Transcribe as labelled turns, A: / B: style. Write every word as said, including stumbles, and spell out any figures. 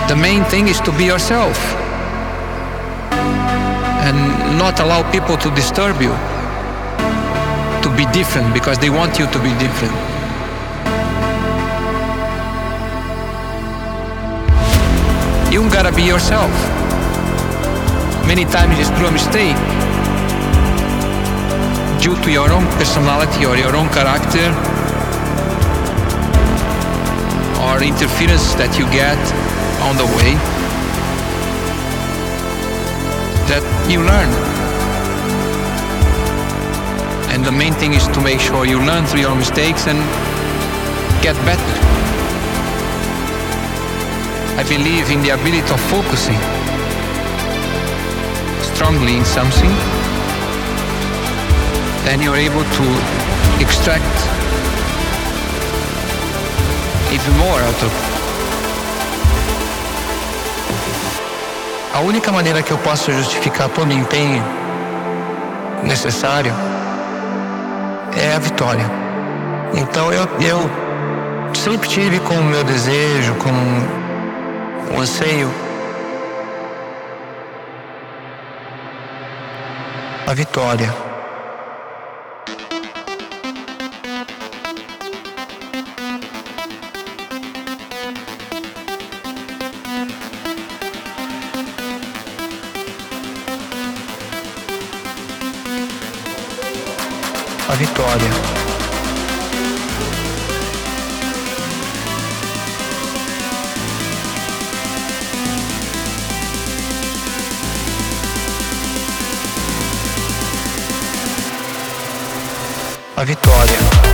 A: The main thing is to be yourself and not allow people to disturb you, to be different because they want you to be different. You gotta be yourself. Many times it's through a mistake, due to your own personality or your own character, or interference that you get on the way, that you learn. And the main thing is to make sure you learn through your mistakes and get better. I believe in the ability of focusing strongly in something, then you're able to extract even more out of it. A única maneira que eu posso justificar todo o empenho necessário é a vitória. Então eu, eu sempre tive como meu desejo, como um anseio, a vitória. A vitória. A vitória.